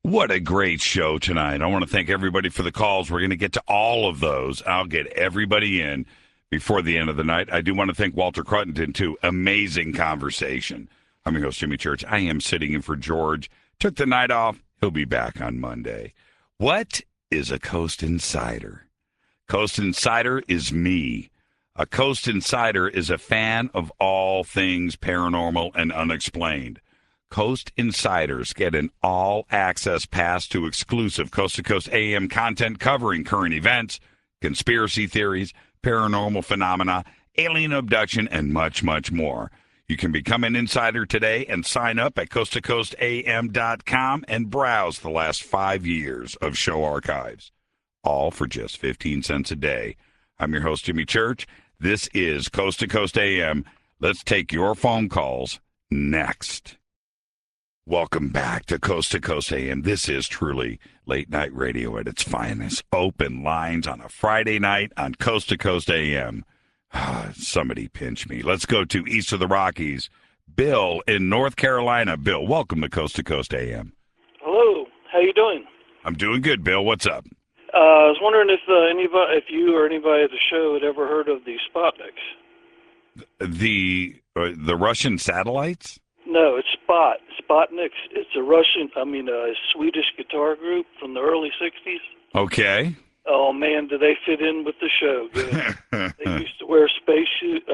What a great show tonight. I want to thank everybody for the calls. We're going to get to all of those. I'll get everybody in before the end of the night. I do want to thank Walter Cruttenden, too. Amazing conversation. I'm your host, Jimmy Church. I am sitting in for George. Took the night off. He'll be back on Monday. What is a Coast Insider? Coast Insider is me. A Coast Insider is a fan of all things paranormal and unexplained. Coast Insiders get an all-access pass to exclusive coast-to-coast AM content covering current events, conspiracy theories, paranormal phenomena, alien abduction, and much, much more. You can become an insider today and sign up at coasttocoastam.com and browse the last 5 years of show archives, all for just 15 cents a day. I'm your host, Jimmy Church. This is Coast to Coast AM. Let's take your phone calls next. Welcome back to Coast AM. This is truly late night radio at its finest. Open lines on a Friday night on Coast AM. Somebody pinch me. Let's go to east of the Rockies. Bill in North Carolina. Bill, welcome to Coast AM. Hello. How you doing? I'm doing good, Bill. What's up? I was wondering if you or anybody at the show had ever heard of the Sputniks. The Russian satellites? No, it's Sputniks. It's a Swedish guitar group from the early 60s. Okay. Oh, man, do they fit in with the show. Good. They used to wear spacesuits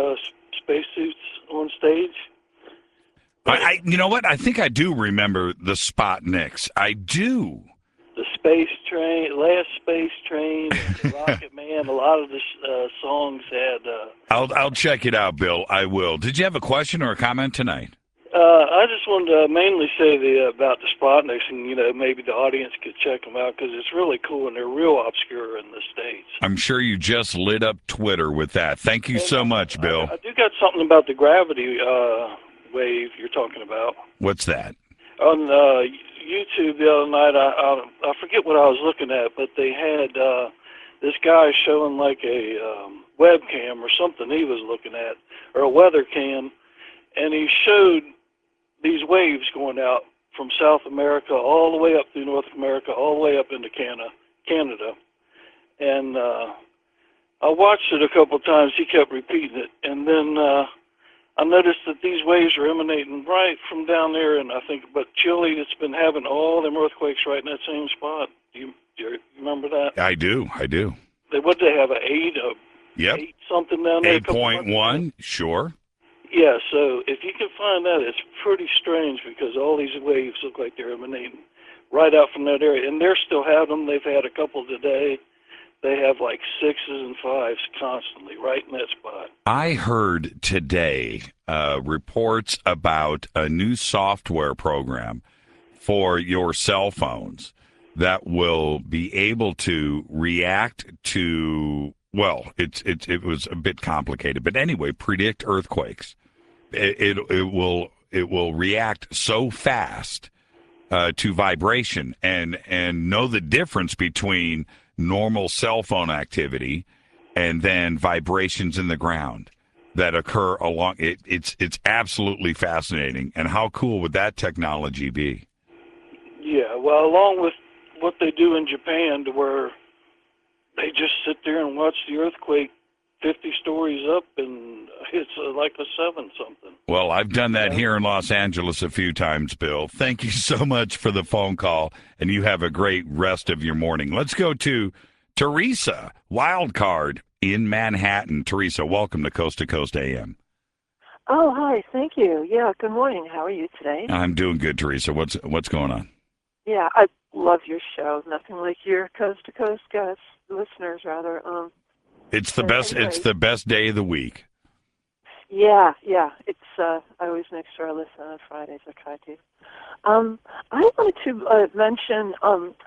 on stage. You know what? I think I do remember the Sputniks. I do. The Space Train, Last Space Train, the Rocket Man, a lot of the songs had... I'll check it out, Bill. I will. Did you have a question or a comment tonight? I just wanted to mainly say about the Sputniks, and maybe the audience could check them out because it's really cool and they're real obscure in the States. I'm sure you just lit up Twitter with that. Thank you so much, Bill. I do got something about the gravity wave you're talking about. What's that? On YouTube the other night, I forget what I was looking at, but they had this guy showing like a webcam or something he was looking at, or a weather cam, and he showed these waves going out from South America all the way up through North America, all the way up into Canada. And I watched it a couple of times. He kept repeating it. And then I noticed that these waves are emanating right from down there, and I think about Chile. It's been having all them earthquakes right in that same spot. Do you remember that? I do. What they have, eight something down there? 8.1, sure. Yeah, so if you can find that, it's pretty strange because all these waves look like they're emanating right out from that area. And they're still having them. They've had a couple today. They have like 6s and 5s constantly right in that spot. I heard today reports about a new software program for your cell phones that will be able to react to, well, it was a bit complicated, but anyway, predict earthquakes. It will react so fast to vibration and know the difference between normal cell phone activity and then vibrations in the ground that occur along it. It's absolutely fascinating. And how cool would that technology be? Yeah, well, along with what they do in Japan, to where they just sit there and watch the earthquake 50 stories up, and it's like a 7-something. Well, I've done that here in Los Angeles a few times, Bill. Thank you so much for the phone call, and you have a great rest of your morning. Let's go to Teresa, wild card in Manhattan. Teresa, welcome to Coast AM. Oh, hi. Thank you. Yeah, good morning. How are you today? I'm doing good, Teresa. What's going on? Yeah, I love your show. Nothing like your Coast to Coast guests, listeners rather. It's the best. Anyway. It's the best day of the week. Yeah. It's I always make sure I listen on Fridays. I try to. I wanted to mention.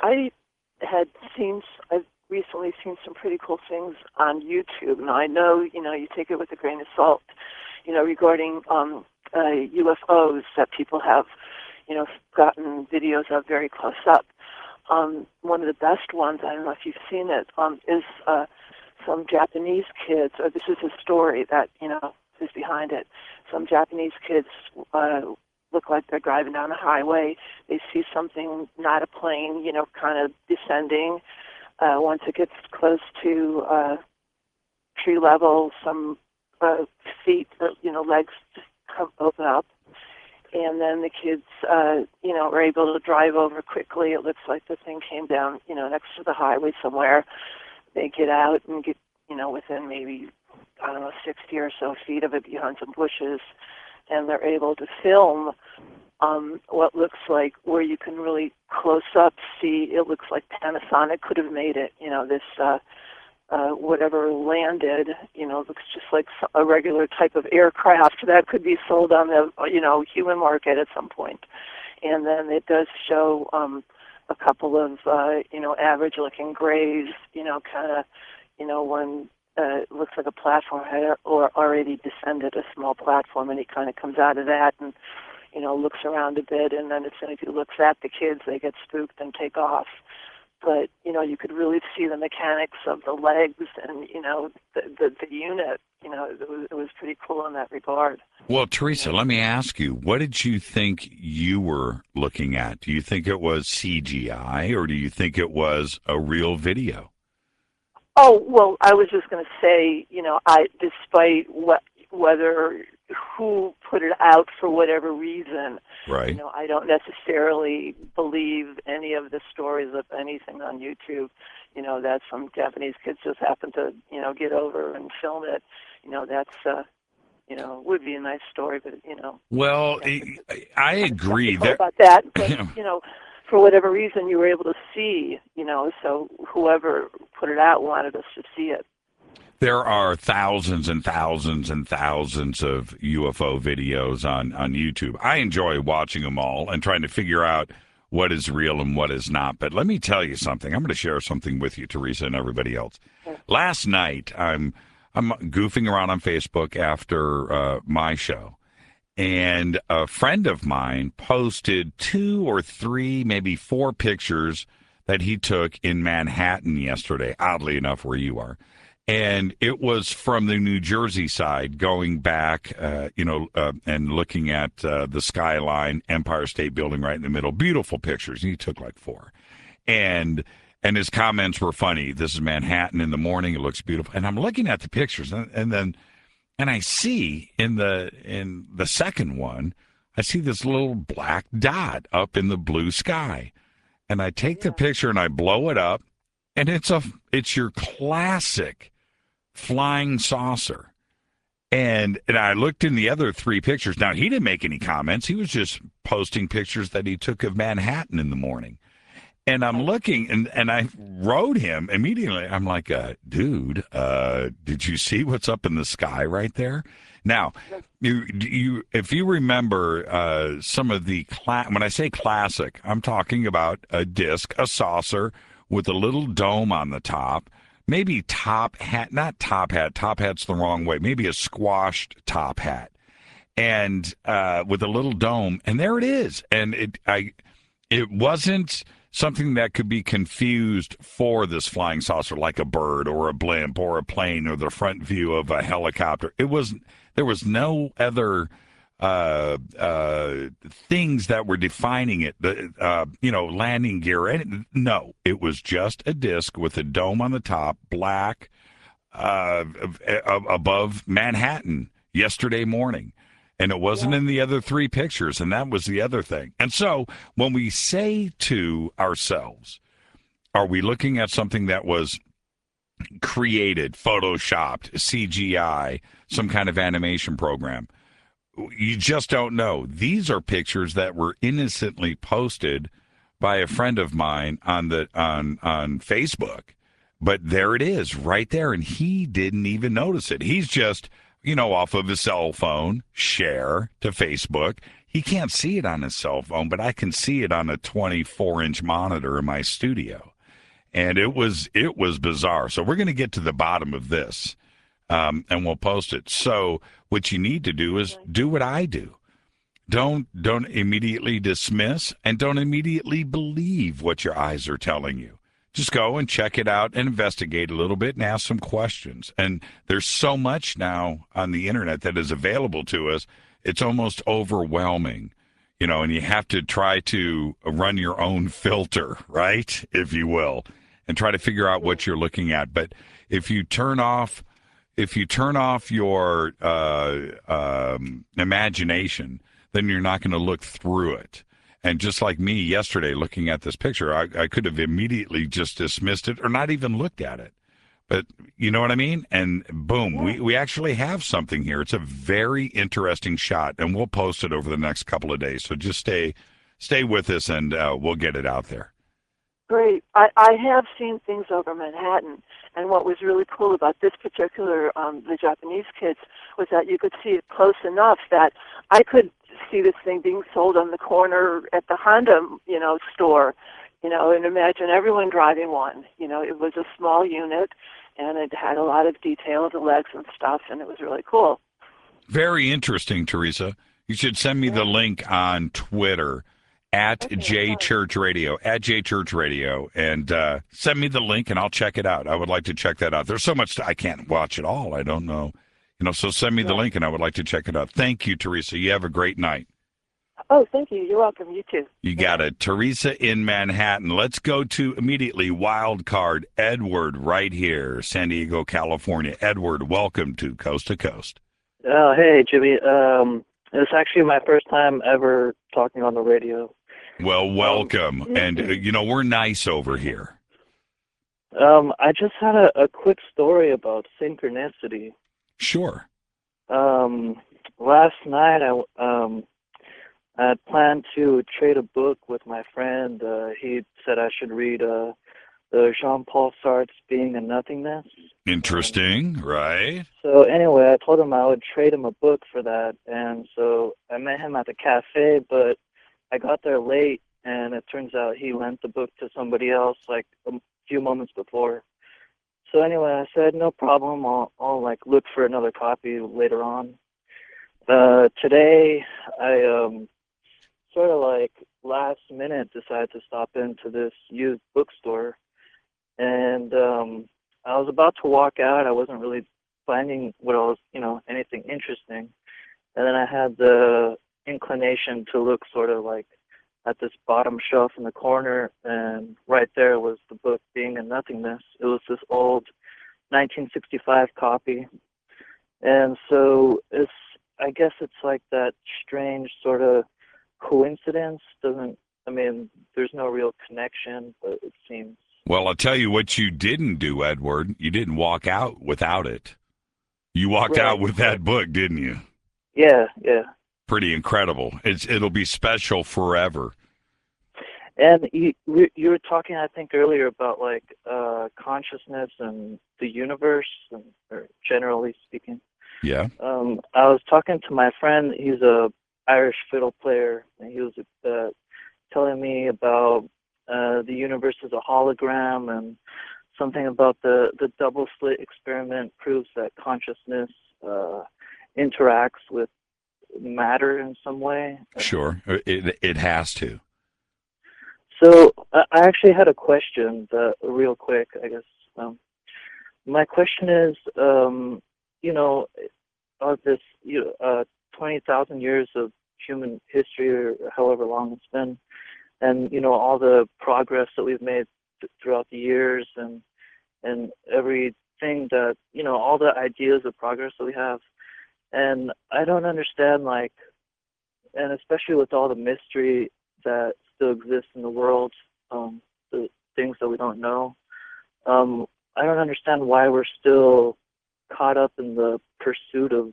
I've recently seen some pretty cool things on YouTube, and I know you take it with a grain of salt. Regarding UFOs that people have, gotten videos of very close up. One of the best ones, I don't know if you've seen it, is some Japanese kids, this is a story that, is behind it. Some Japanese kids look like they're driving down a highway. They see something, not a plane, kind of descending. Once it gets close to tree level, some feet, legs just open up. And then the kids, are able to drive over quickly. It looks like the thing came down, next to the highway somewhere. They get out and get, within maybe, 60 or so feet of it behind some bushes. And they're able to film what looks like, where you can really close up see, it looks like Panasonic could have made it. This whatever landed, looks just like a regular type of aircraft that could be sold on the, human market at some point. And then it does show a couple of, average-looking graves, when it looks like a platform had already descended, a small platform, and he kind of comes out of that and, looks around a bit, and then as soon as he looks at the kids, they get spooked and take off. But, you could really see the mechanics of the legs and, the unit. It was pretty cool in that regard. Well, Teresa, let me ask you, what did you think you were looking at? Do you think it was CGI, or do you think it was a real video? Oh, well, I was just going to say, despite whether who put it out for whatever reason, right? I don't necessarily believe any of the stories of anything on YouTube, that some Japanese kids just happen to, get over and film it. That's, would be a nice story, but, Well, I agree about that, but, for whatever reason, you were able to see, so whoever put it out wanted us to see it. There are thousands and thousands and thousands of UFO videos on YouTube. I enjoy watching them all and trying to figure out what is real and what is not. But let me tell you something. I'm going to share something with you, Teresa, and everybody else. Sure. Last night, I'm goofing around on Facebook after my show, and a friend of mine posted 2 or 3, maybe 4 pictures that he took in Manhattan yesterday, oddly enough, where you are. And it was from the New Jersey side, going back, and looking at the skyline, Empire State Building right in the middle. Beautiful pictures. He took like 4. And his comments were funny. This is Manhattan in the morning. It looks beautiful. And I'm looking at the pictures, and I see in the second one, I see this little black dot up in the blue sky. And I take the picture and I blow it up, and it's your classic flying saucer. And I looked in the other 3 pictures. Now, he didn't make any comments. He was just posting pictures that he took of Manhattan in the morning. And I'm looking, and I wrote him immediately. I'm like, dude, did you see what's up in the sky right there? Now, if you remember some of the, when I say classic, I'm talking about a disc, a saucer with a little dome on the top, maybe top hat, not top hat, top hat's the wrong way, maybe a squashed top hat, and with a little dome, and there it is. And it wasn't something that could be confused for this flying saucer, like a bird or a blimp or a plane or the front view of a helicopter. There was no other things that were defining it, landing gear. No, it was just a disc with a dome on the top, black, above Manhattan yesterday morning. And it wasn't in the other 3 pictures, and that was the other thing. And so when we say to ourselves, are we looking at something that was created, photoshopped, CGI, some kind of animation program? You just don't know. These are pictures that were innocently posted by a friend of mine on Facebook. But there it is right there, and he didn't even notice it. He's just, off of his cell phone, share to Facebook. He can't see it on his cell phone, but I can see it on a 24-inch monitor in my studio. And it was bizarre. So we're going to get to the bottom of this, and we'll post it. So what you need to do is do what I do. Don't immediately dismiss, and don't immediately believe what your eyes are telling you. Just go and check it out and investigate a little bit and ask some questions. And there's so much now on the internet that is available to us. It's almost overwhelming. and you have to try to run your own filter, right, if you will, and try to figure out what you're looking at. But if you turn off your imagination, then you're not going to look through it. And just like me yesterday looking at this picture, I could have immediately just dismissed it or not even looked at it. But you know what I mean? And boom, we actually have something here. It's a very interesting shot, and we'll post it over the next couple of days. So just stay with us, and we'll get it out there. Great. I have seen things over Manhattan, and what was really cool about this particular, the Japanese kids, was that you could see it close enough that I could see this thing being sold on the corner at the Honda, store, and imagine everyone driving one. It was a small unit, and it had a lot of detail of the legs and stuff, and it was really cool. Very interesting, Teresa. You should send me the link on Twitter at JChurchRadio, and send me the link, and I'll check it out. I would like to check that out. There's so much I can't watch it all. I don't know. So send me the link, and I would like to check it out. Thank you, Teresa. You have a great night. Oh, thank you. You're welcome. You too. You got it. Teresa in Manhattan. Let's go to immediately wild card Edward right here, San Diego, California. Edward, welcome to Coast to Coast. Oh, hey, Jimmy. It's actually my first time ever talking on the radio. Well, welcome. And, we're nice over here. I just had a quick story about synchronicity. Sure. Last night, I had planned to trade a book with my friend. He said I should read the Jean-Paul Sartre's Being and Nothingness. Interesting, right? So anyway, I told him I would trade him a book for that, and so I met him at the cafe, but I got there late, and it turns out he lent the book to somebody else like a few moments before. So anyway, I said, no problem, I'll look for another copy later on. Today, I sort of last minute decided to stop into this used bookstore, and I was about to walk out. I wasn't really finding what I was, anything interesting, and then I had the inclination to look sort of at this bottom shelf in the corner, and right there was the book Being and Nothingness. It was this old 1965 copy, and so I guess it's like that strange sort of coincidence. There's no real connection, but it seems. Well, I'll tell you what you didn't do, Edward. You didn't walk out without it. You walked out with that book, didn't you? Yeah. Pretty incredible. It'll be special forever. And you were talking, I think, earlier about consciousness and the universe, or generally speaking. Yeah. I was talking to my friend. He's a Irish fiddle player, and he was telling me about the universe as a hologram, and something about the double slit experiment proves that consciousness interacts with matter in some way. Sure, it has to. So I actually had a question, real quick, I guess. My question is, of this 20,000 years of human history, or however long it's been, and all the progress that we've made throughout the years, and everything that all the ideas of progress that we have, and I don't understand, and especially with all the mystery that still exists in the world, the things that we don't know, I don't understand why we're still caught up in the pursuit of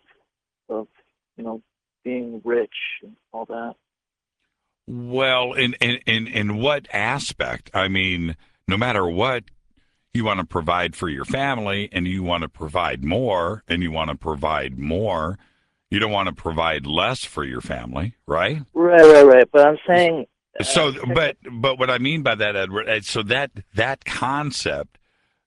being rich and all that. Well, in what aspect? No matter what, you want to provide for your family, and you want to provide more, and you want to provide more. You don't want to provide less for your family, right? Right. But I'm saying. So, but what I mean by that, Edward, so that concept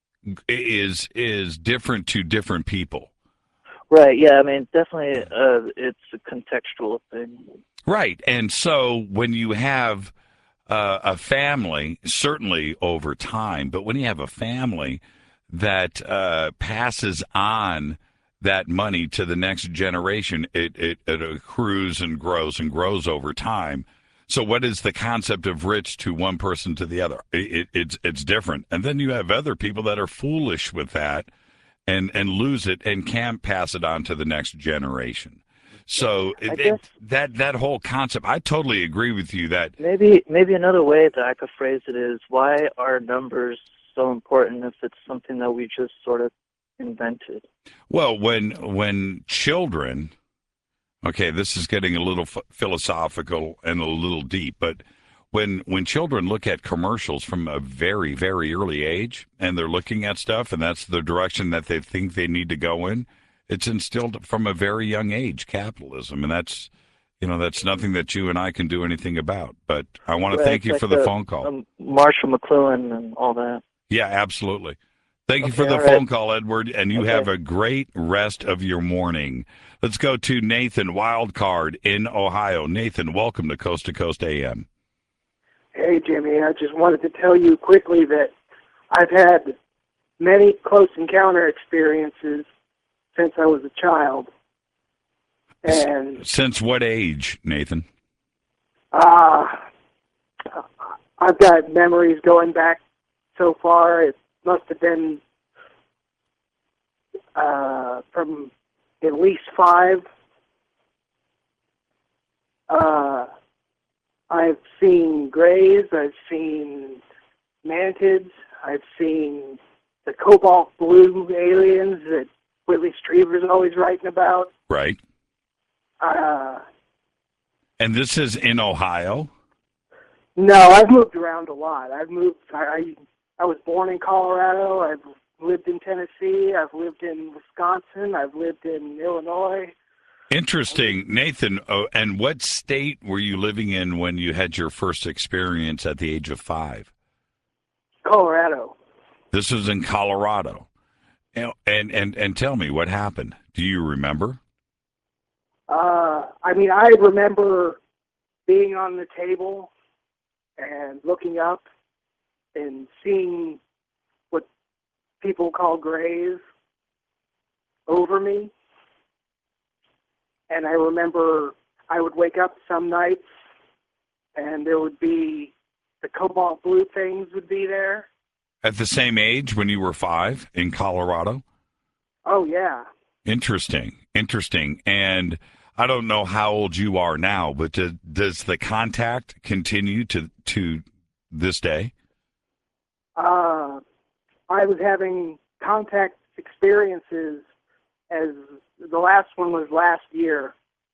is different to different people. Right. Yeah. Definitely, it's a contextual thing. Right. And so when you have a family, certainly over time, but when you have a family that passes on that money to the next generation, it accrues and grows over time. So what is the concept of rich to one person to the other? It's different. And then you have other people that are foolish with that and lose it and can't pass it on to the next generation. So that whole concept, I totally agree with you that maybe another way that I could phrase it is, why are numbers so important if it's something that we just sort of invented? Well, when children, okay, this is getting a little philosophical and a little deep, but when children look at commercials from a very, very early age and they're looking at stuff and that's the direction that they think they need to go in, it's instilled from a very young age, capitalism, and that's nothing that you and I can do anything about. But I want to thank you for the phone call. Marshall McLuhan and all that. Yeah, absolutely. Thank you for the phone call, Edward, and you have a great rest of your morning. Let's go to Nathan Wildcard in Ohio. Nathan, welcome to Coast AM. Hey, Jimmy, I just wanted to tell you quickly that I've had many close encounter experiences since I was a child. And since what age, Nathan? I've got memories going back so far. It must have been from at least 5. I've seen grays, I've seen mantids, I've seen the cobalt blue aliens that Whitley Strieber's always writing about. Right. And this is in Ohio? No, I've moved around a lot. I was born in Colorado. I've lived in Tennessee. I've lived in Wisconsin. I've lived in Illinois. Interesting. Nathan, and what state were you living in when you had your first experience at the age of 5? Colorado. This was in Colorado. And tell me, what happened? Do you remember? I remember being on the table and looking up and seeing what people call grays over me. And I remember I would wake up some nights and there would be the cobalt blue things would be there. At the same age when you were 5 in Colorado? Oh, yeah. Interesting. And I don't know how old you are now, but does the contact continue to this day? I was having contact experiences, as the last one was last year.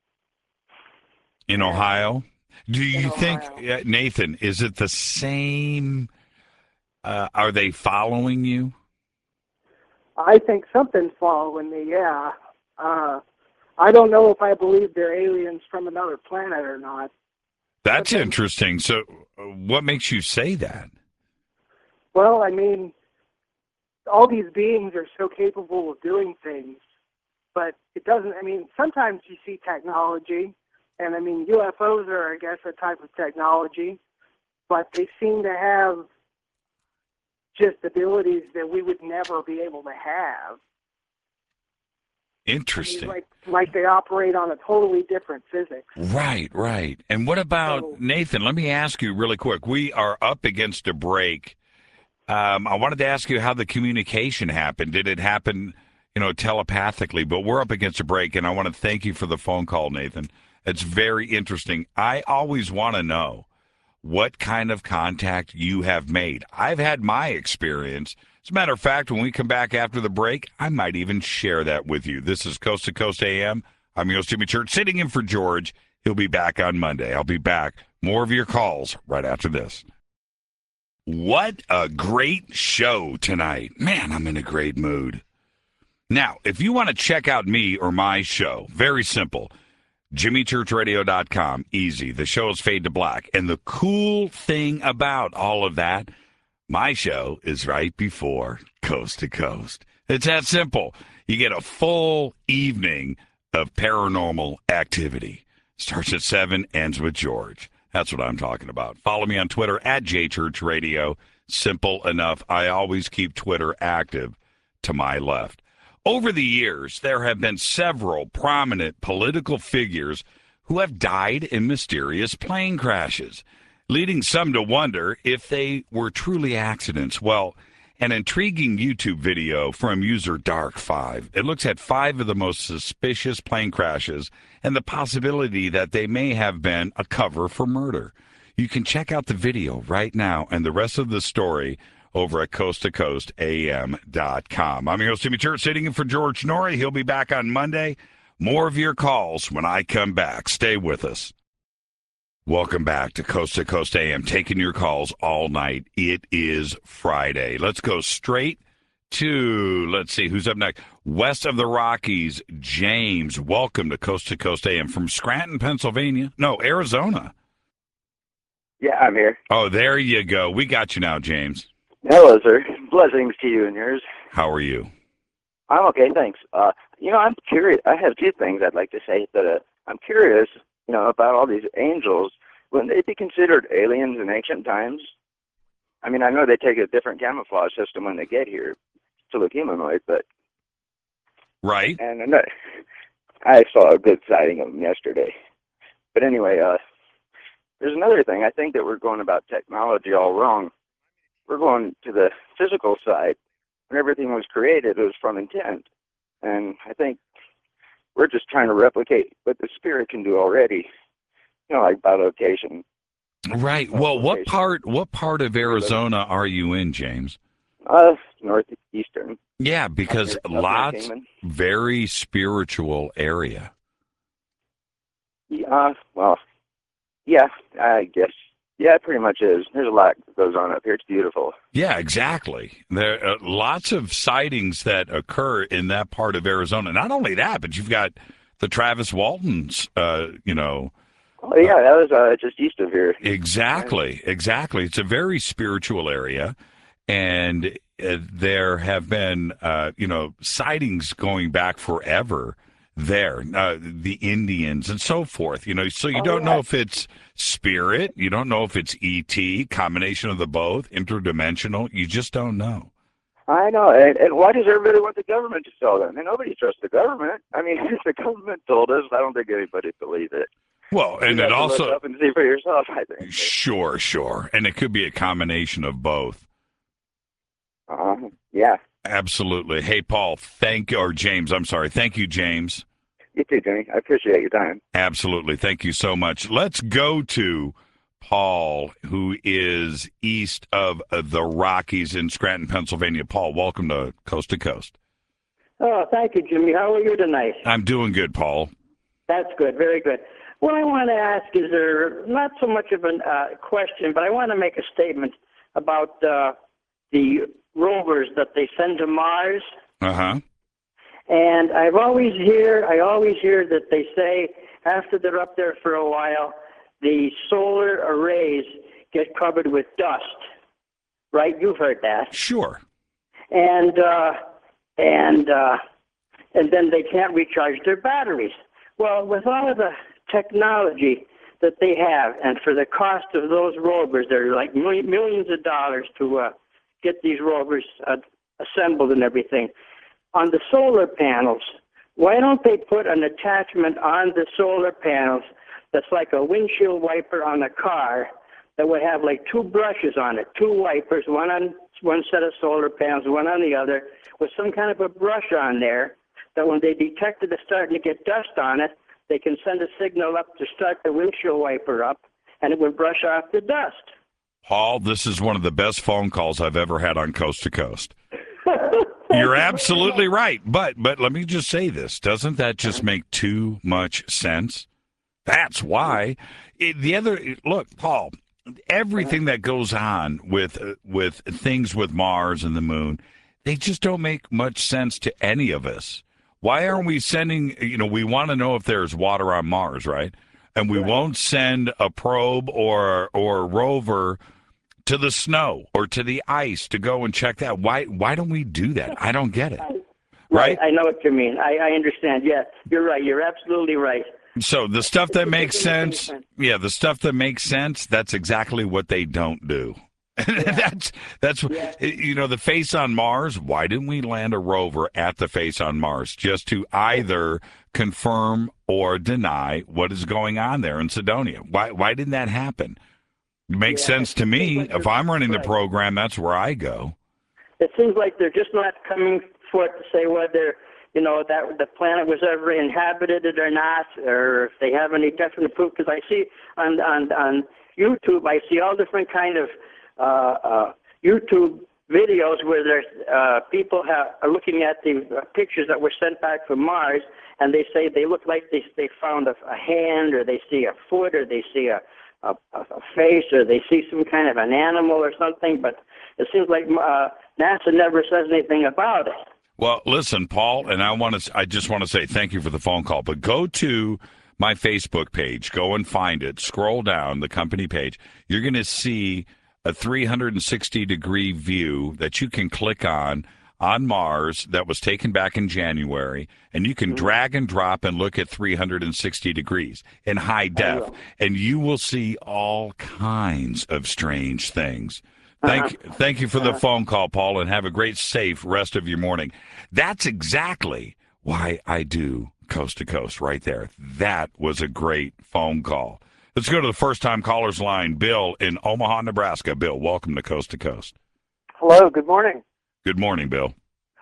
In Ohio? Do you think, Ohio. Nathan, is it the same? Are they following you? I think something's following me, yeah. I don't know if I believe they're aliens from another planet or not. That's interesting. So what makes you say that? Well, all these beings are so capable of doing things, but it doesn't, sometimes you see technology, and UFOs are, I guess, a type of technology, but they seem to have just abilities that we would never be able to have. Interesting. Like they operate on a totally different physics. Right. And what about, Nathan, let me ask you really quick. We are up against a break. I wanted to ask you how the communication happened. Did it happen, telepathically? But we're up against a break, and I want to thank you for the phone call, Nathan. It's very interesting. I always want to know what kind of contact you have made. I've had my experience. As a matter of fact, when we come back after the break, I might even share that with you. This is Coast to Coast AM. I'm your host, Jimmy Church, sitting in for George. He'll be back on Monday. I'll be back. More of your calls right after this. What a great show tonight. Man, I'm in a great mood. Now, if you want to check out me or my show, very simple. JimmyChurchRadio.com. Easy. The show is Fade to Black. And the cool thing about all of that, my show is right before Coast to Coast. It's that simple. You get a full evening of paranormal activity. Starts at 7, ends with George. That's what I'm talking about. Follow me on Twitter at JChurchRadio. Simple enough. I always keep Twitter active to my left. Over the years, there have been several prominent political figures who have died in mysterious plane crashes, leading some to wonder if they were truly accidents. Well, an intriguing YouTube video from user Dark5. It looks at 5 of the most suspicious plane crashes and the possibility that they may have been a cover for murder. You can check out the video right now and the rest of the story over at coasttocoastam.com. I'm your host, Timmy Church, sitting in for George Norrie. He'll be back on Monday. More of your calls when I come back. Stay with us. Welcome back to Coast to Coast AM, taking your calls all night. It is Friday. Let's go straight to, let's see, who's up next? West of the Rockies, James. Welcome to Coast AM from Scranton, Pennsylvania. No, Arizona. Yeah, I'm here. Oh, there you go. We got you now, James. Hello, sir. Blessings to you and yours. How are you? I'm okay, thanks. I'm curious. I have 2 things I'd like to say. That I'm curious, about all these angels. Wouldn't they be considered aliens in ancient times? I mean, I know they take a different camouflage system when they get here to look humanoid, but... Right. And I saw a good sighting of them yesterday. But anyway, there's another thing. I think that we're going about technology all wrong. We're going to the physical side. When everything was created, it was from intent. And I think we're just trying to replicate what the spirit can do already, like bilocation. Right. Well, what part of Arizona are you in, James? Northeastern. Yeah, because lots, very spiritual area. Yeah, I guess. Yeah, it pretty much is. There's a lot that goes on up here. It's beautiful. Yeah, exactly. There are lots of sightings that occur in that part of Arizona. Not only that, but you've got the Travis Waltons, Oh, yeah, that was just east of here. Exactly. It's a very spiritual area, and there have been, sightings going back forever there, the Indians and so forth, so you don't know if it's spirit, you don't know if it's ET, combination of the both, interdimensional, you just don't know. I know, and why does everybody want the government to tell them? And nobody trusts the government. I mean, if the government told us, I don't think anybody would believe it. Well, and it also... look up and see for yourself, I think. Sure. And it could be a combination of both. Yeah. Absolutely. Hey, Paul, James, I'm sorry. Thank you, James. You too, Jimmy. I appreciate your time. Absolutely. Thank you so much. Let's go to Paul, who is east of the Rockies in Scranton, Pennsylvania. Paul, welcome to Coast. Oh, thank you, Jimmy. How are you tonight? I'm doing good, Paul. That's good. Very good. What I want to ask is there not so much of a question, but I want to make a statement about the rovers that they send to Mars. Uh-huh. And I always hear that they say after they're up there for a while, the solar arrays get covered with dust. Right? You've heard that. Sure. And then they can't recharge their batteries. Well, with all of the technology that they have, and for the cost of those rovers, they're like millions of dollars to get these rovers assembled and everything. On the solar panels, why don't they put an attachment on the solar panels that's like a windshield wiper on a car that would have like 2 brushes on it, 2 wipers, one on one set of solar panels, one on the other, with some kind of a brush on there that when they detect it is starting to get dust on it, they can send a signal up to start the windshield wiper up, and it would brush off the dust. Paul, this is one of the best phone calls I've ever had on Coast to Coast. You're absolutely right. But let me just say this. Doesn't that just make too much sense? That's why. Look, Paul, everything that goes on with things with Mars and the moon, they just don't make much sense to any of us. Why aren't we sending, we want to know if there's water on Mars, right? And we won't send a probe or a rover to the snow or to the ice to go and check that. Why don't we do that? I don't get it. Right? I know what you mean. I understand. Yeah, you're right. You're absolutely right. So the stuff that makes sense, that's exactly what they don't do. That's the face on Mars. Why didn't we land a rover at the face on Mars just to either confirm or deny what is going on there in Cydonia? Why didn't that happen? It makes sense to me. If I'm running the program, that's where I go. It seems like they're just not coming forth to say whether that the planet was ever inhabited or not, or if they have any definite proof. Because I see on YouTube, I see all different kind of YouTube videos where there's people are looking at the pictures that were sent back from Mars, and they say they look like they found a hand, or they see a foot, or they see a face, or they see some kind of an animal or something. But it seems like NASA never says anything about it. Well, listen, Paul, and I just want to say thank you for the phone call, but go to my Facebook page, go and find it, scroll down the company page. You're going to see a 360-degree view that you can click on Mars that was taken back in January, and you can drag and drop and look at 360 degrees in high def, and you will see all kinds of strange things. Thank you for the phone call, Paul, and have a great, safe rest of your morning. That's exactly why I do Coast to Coast right there. That was a great phone call. Let's go to the first-time caller's line, Bill in Omaha, Nebraska. Bill, welcome to Coast. Hello, good morning. Good morning, Bill.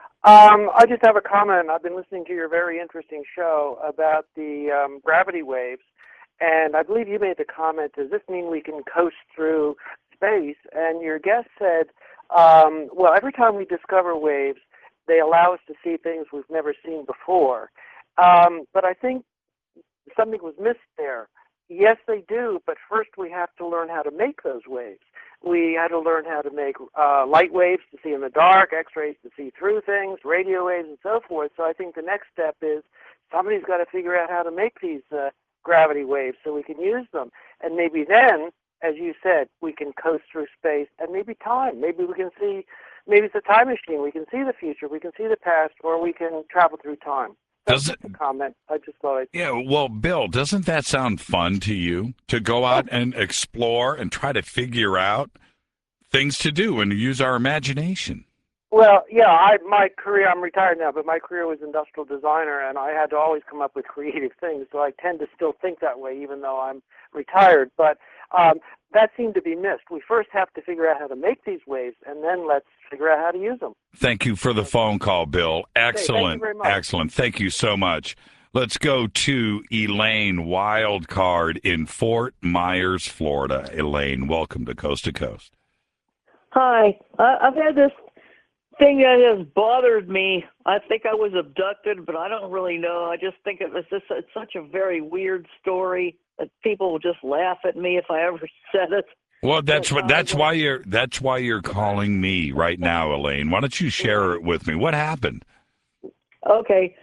I just have a comment. I've been listening to your very interesting show about the gravity waves, and I believe you made the comment, does this mean we can coast through space? And your guest said, well, every time we discover waves, they allow us to see things we've never seen before. But I think something was missed there. Yes, they do, but first we have to learn how to make those waves. We had to learn how to make light waves to see in the dark, X-rays to see through things, radio waves, and so forth. So I think the next step is somebody's got to figure out how to make these gravity waves so we can use them. And maybe then, as you said, we can coast through space and maybe time. Maybe we can see, maybe it's a time machine. We can see the future, we can see the past, or we can travel through time. That's a comment. I just thought well, Bill, doesn't that sound fun to you, to go out and explore and try to figure out things to do and use our imagination? Well, yeah, my career, I'm retired now, but my career was industrial designer, and I had to always come up with creative things, so I tend to still think that way, even though I'm retired. But that seemed to be missed. We first have to figure out how to make these waves, and then let's figure out how to use them. Thank you for the phone call, Bill. Excellent. Thank you very much. Excellent. Thank you so much. Let's go to Elaine Wildcard in Fort Myers, Florida. Elaine, welcome to Coast. Hi. I've had this thing that has bothered me. I think I was abducted, but I don't really know. I just think it's such a very weird story that people will just laugh at me if I ever said it. Well, that's why you're calling me right now, Elaine. Why don't you share it with me? What happened? Okay.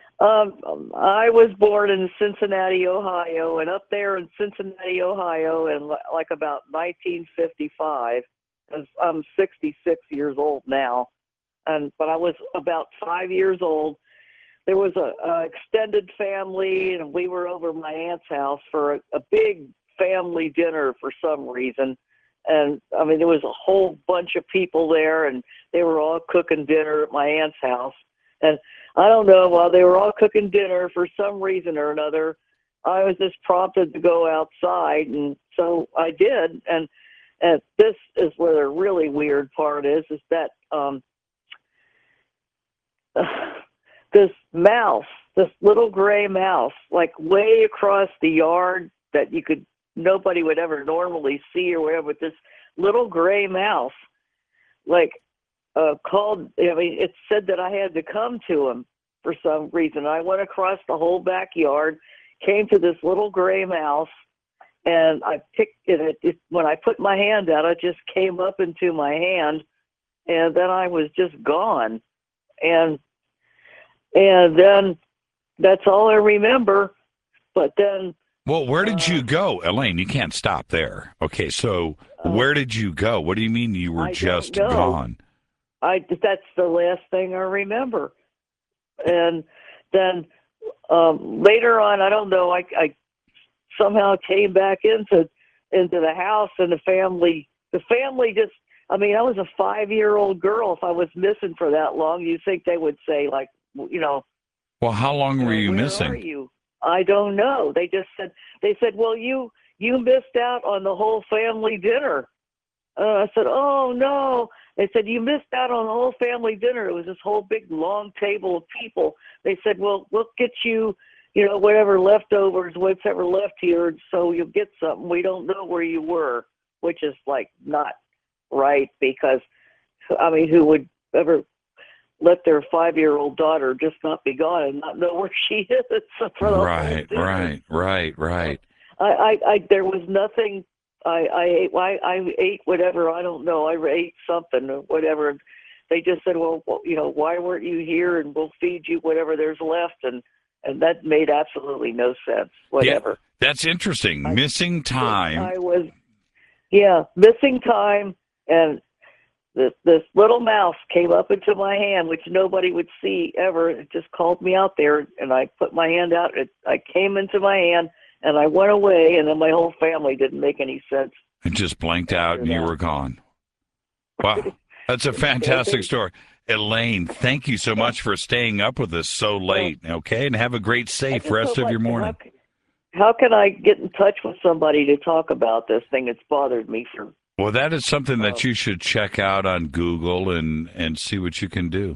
I was born in Cincinnati, Ohio, and up there in Cincinnati, Ohio, in like about 1955, because I'm 66 years old now, but I was about 5 years old. There was a extended family, and we were over my aunt's house for a big family dinner for some reason. And I mean, there was a whole bunch of people there, and they were all cooking dinner at my aunt's house. And I don't know, while they were all cooking dinner, for some reason or another, I was just prompted to go outside, and so I did. And this is where the really weird part is that this mouse, this little gray mouse, like way across the yard that nobody would ever normally see or whatever, but this little gray mouse, it said that I had to come to him for some reason. I went across the whole backyard, came to this little gray mouse, and I picked it. When I put my hand out, it just came up into my hand, and then I was just gone. And then that's all I remember. But then... Well, where did you go? Elaine, you can't stop there. Okay, so where did you go? What do you mean you were just gone? That's the last thing I remember. And then later on, I don't know, I somehow came back into the house, and the family just I mean, I was a 5-year-old girl. If I was missing for that long, you think they would say, like, you know, Well, how long were you where missing? are you? I don't know. They said, well, you missed out on the whole family dinner. I said, oh no. They said, you missed out on the whole family dinner. It was this whole big long table of people. They said, well, we'll get you, you know, whatever leftovers, whatever left here, so you'll get something. We don't know where you were, which is like not right, because, I mean, who would ever let their 5-year-old daughter just not be gone and not know where she is? For the Right. I there was nothing. I ate whatever, I don't know. I ate something or whatever. They just said, well, you know, why weren't you here? And we'll feed you whatever there's left. And that made absolutely no sense. Whatever. Yeah, that's interesting. Missing time. I was, missing time, and this little mouse came up into my hand, which nobody would see ever. It just called me out there, and I put my hand out. I came into my hand, and I went away, and then my whole family didn't make any sense. It just blanked out, and you were gone. Wow, that's a fantastic story. Elaine, thank you so much for staying up with us so late, okay? And have a great, safe rest of your morning. How can I get in touch with somebody to talk about this thing that's bothered me for... Well, that is something that you should check out on Google and see what you can do.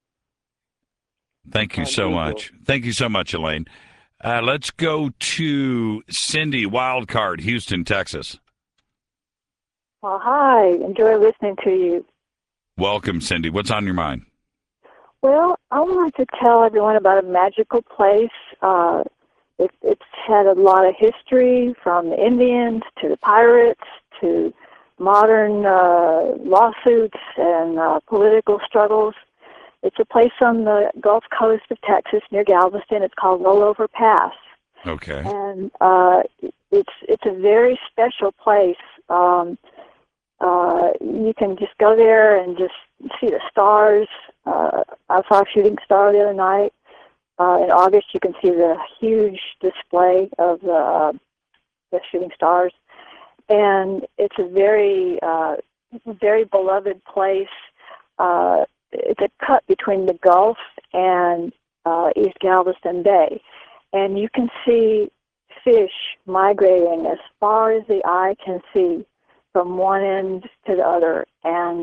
Thank you so much. Thank you so much, Elaine. Let's go to Cindy Wildcard, Houston, Texas. Well, hi. Enjoy listening to you. Welcome, Cindy. What's on your mind? Well, I wanted to tell everyone about a magical place. It's had a lot of history, from the Indians to the pirates to modern lawsuits and political struggles. It's a place on the Gulf Coast of Texas near Galveston. It's called Rollover Pass. Okay. And it's a very special place. You can just go there and just see the stars. I saw a shooting star the other night. In August, you can see the huge display of the shooting stars. And it's a very, very beloved place. It's a cut between the Gulf and East Galveston Bay. And you can see fish migrating as far as the eye can see from one end to the other. And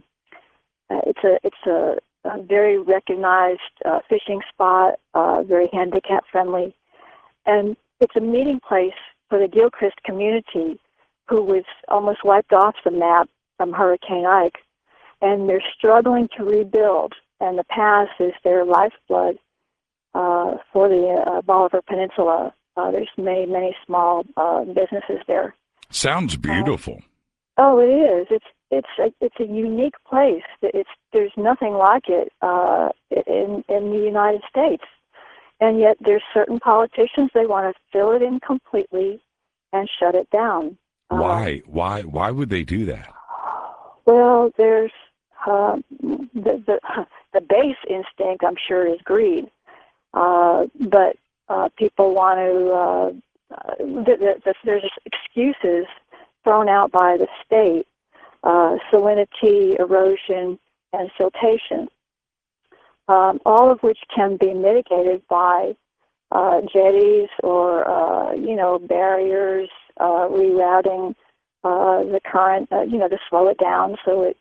it's a very recognized fishing spot, very handicap friendly. And it's a meeting place for the Gilchrist community, who was almost wiped off the map from Hurricane Ike. And they're struggling to rebuild, and the pass is their lifeblood for the Bolivar Peninsula. There's many, many small businesses there. Sounds beautiful. Oh, it is. It's a unique place. There's nothing like it in the United States, and yet there's certain politicians, they want to fill it in completely and shut it down. Why? Why would they do that? Well, there's the base instinct, I'm sure, is greed. But people want to, there's excuses thrown out by the state, salinity, erosion, and siltation, all of which can be mitigated by jetties or, barriers, rerouting the current, to slow it down. So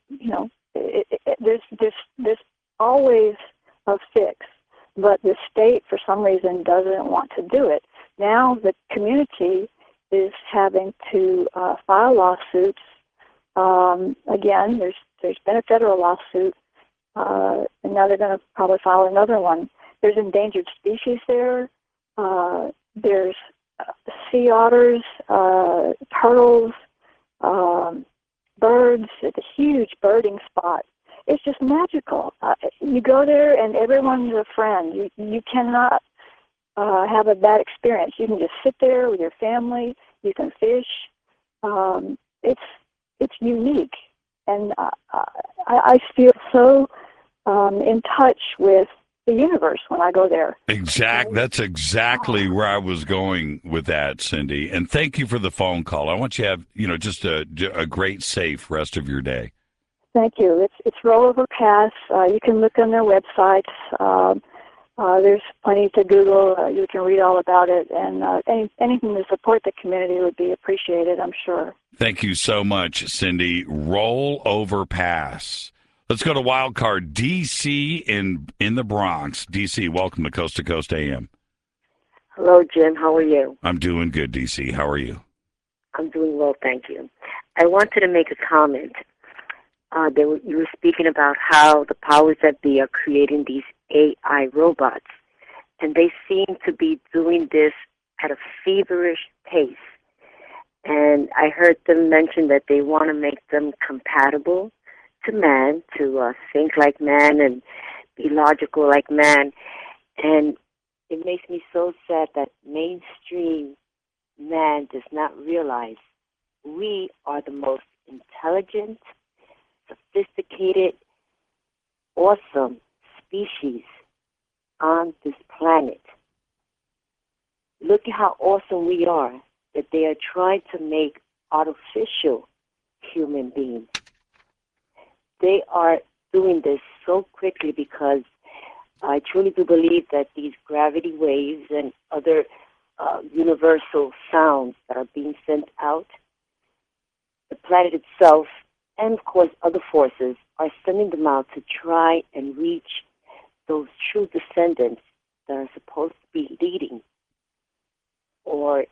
there's always a fix, but the state, for some reason, doesn't want to do it. Now the community is having to file lawsuits. Again, there's been a federal lawsuit, and now they're going to probably file another one. There's endangered species there. There's sea otters, turtles, birds. It's a huge birding spot. It's just magical. You go there and everyone's a friend. You cannot have a bad experience. You can just sit there with your family. You can fish. It's unique, and I feel so in touch with the universe when I go there. That's exactly where I was going with that, Cindy. And thank you for the phone call. I want you to have, just a great, safe rest of your day. Thank you. It's Rollover Pass. You can look on their website. There's plenty to Google. You can read all about it, and anything to support the community would be appreciated, I'm sure. Thank you so much, Cindy. Rollover Pass. Let's go to Wild Card DC in the Bronx. DC, welcome to Coast AM. Hello, Jim. How are you? I'm doing good, DC. How are you? I'm doing well, thank you. I wanted to make a comment. You were speaking about how the powers that be are creating these AI robots, and they seem to be doing this at a feverish pace. And I heard them mention that they want to make them compatible to man, to think like man and be logical like man. And it makes me so sad that mainstream man does not realize we are the most intelligent, sophisticated, awesome species on this planet. Look at how awesome we are that they are trying to make artificial human beings. They are doing this so quickly because I truly do believe that these gravity waves and other universal sounds that are being sent out, the planet itself, and of course other forces are sending them out to try and reach those true descendants that are supposed to be leading or,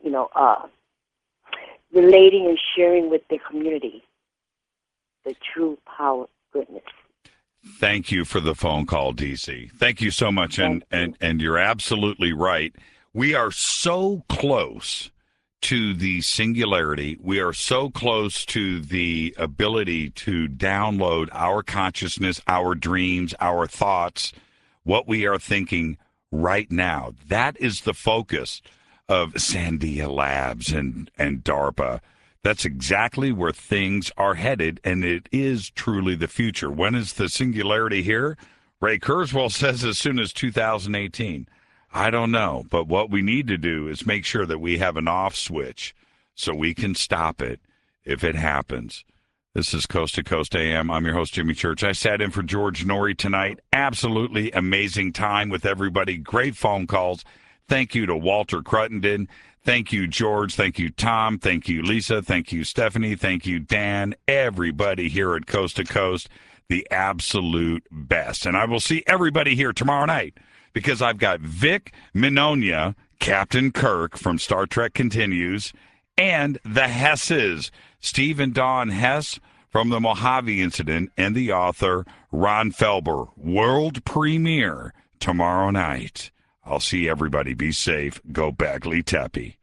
relating and sharing with their community the true power of goodness. Thank you for the phone call, DC. Thank you so much. And you're absolutely right. We are so close to the singularity. We are so close to the ability to download our consciousness, our dreams, our thoughts, what we are thinking right now. That is the focus of Sandia Labs and DARPA. That's exactly where things are headed, and it is truly the future. When is the singularity here? Ray Kurzweil says as soon as 2018. I don't know, but what we need to do is make sure that we have an off switch so we can stop it if it happens. This is Coast to Coast AM. I'm your host, Jimmy Church. I sat in for George Norrie tonight. Absolutely amazing time with everybody. Great phone calls. Thank you to Walter Cruttenden. Thank you, George. Thank you, Tom. Thank you, Lisa. Thank you, Stephanie. Thank you, Dan. Everybody here at Coast to Coast, the absolute best. And I will see everybody here tomorrow night because I've got Vic Mignogna, Captain Kirk from Star Trek Continues, and the Hesses, Steve and Dawn Hess from the Mojave Incident, and the author Ron Felber. World premiere tomorrow night. I'll see everybody. Be safe. Go Bagley Tappy.